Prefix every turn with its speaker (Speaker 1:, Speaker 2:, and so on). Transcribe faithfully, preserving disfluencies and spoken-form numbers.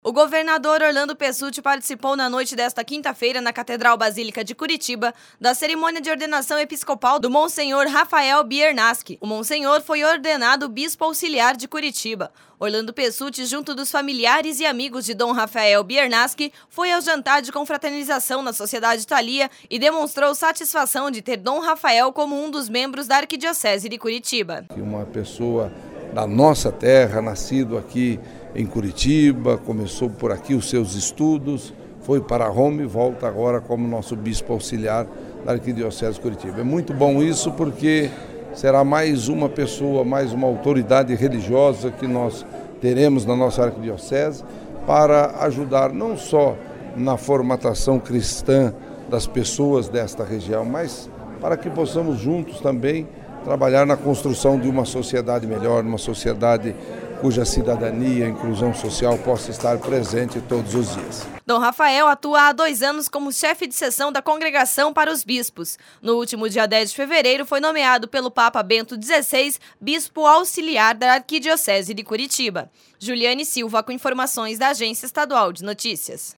Speaker 1: O governador Orlando Pessutti participou na noite desta quinta-feira na Catedral Basílica de Curitiba da cerimônia de ordenação episcopal do Monsenhor Rafael Biernacki. O Monsenhor foi ordenado bispo auxiliar de Curitiba. Orlando Pessutti, junto dos familiares e amigos de Dom Rafael Biernacki, foi ao jantar de confraternização na Sociedade Thalia e demonstrou satisfação de ter Dom Rafael como um dos membros da Arquidiocese de Curitiba.
Speaker 2: Uma pessoa da nossa terra, nascido aqui em Curitiba, começou por aqui os seus estudos, foi para Roma e volta agora como nosso bispo auxiliar da Arquidiocese de Curitiba. É muito bom isso porque será mais uma pessoa, mais uma autoridade religiosa que nós teremos na nossa Arquidiocese para ajudar não só na formatação cristã das pessoas desta região, mas para que possamos juntos também trabalhar na construção de uma sociedade melhor, uma sociedade cuja cidadania e inclusão social possa estar presente todos os dias.
Speaker 1: Dom Rafael atua há dois anos como chefe de seção da Congregação para os Bispos. No último dia dez de fevereiro, foi nomeado pelo Papa Bento dezesseis bispo auxiliar da Arquidiocese de Curitiba. Juliane Silva, com informações da Agência Estadual de Notícias.